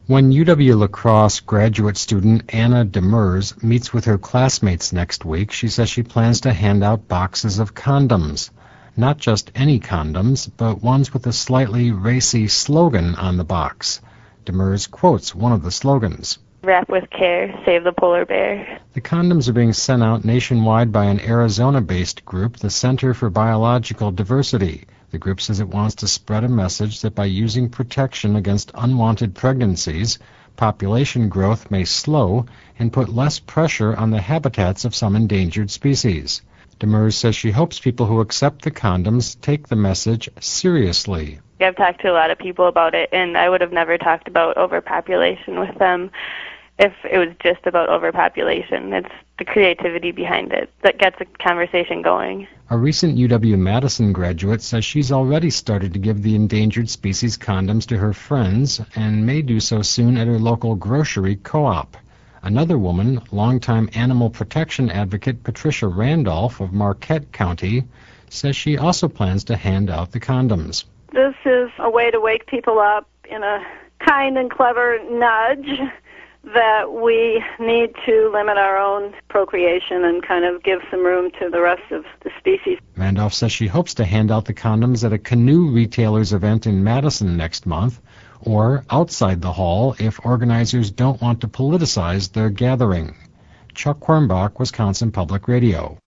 When UW-La Crosse graduate student Anna Demers meets with her classmates next week, she says she plans to hand out boxes of condoms. Not just any condoms, but ones with a slightly racy slogan on the box. Demers quotes one of the slogans. Wrap with care, save the polar bear. The condoms are being sent out nationwide by an Arizona-based group, the Center for Biological Diversity. The group says it wants to spread a message that by using protection against unwanted pregnancies, population growth may slow and put less pressure on the habitats of some endangered species. Demers says she hopes people who accept the condoms take the message seriously. I've talked to a lot of people about it, and I would have never talked about overpopulation with them if it was just about overpopulation. It's the creativity behind it that gets a conversation going. A recent UW-Madison graduate says she's already started to give the endangered species condoms to her friends and may do so soon at her local grocery co-op. Another woman, longtime animal protection advocate Patricia Randolph of Marquette County, says she also plans to hand out the condoms. This is a way to wake people up in a kind and clever nudge that we need to limit our own procreation and kind of give some room to the rest of the species. Randolph says she hopes to hand out the condoms at a canoe retailers event in Madison next month, or outside the hall if organizers don't want to politicize their gathering. Chuck Quirmbach, Wisconsin Public Radio.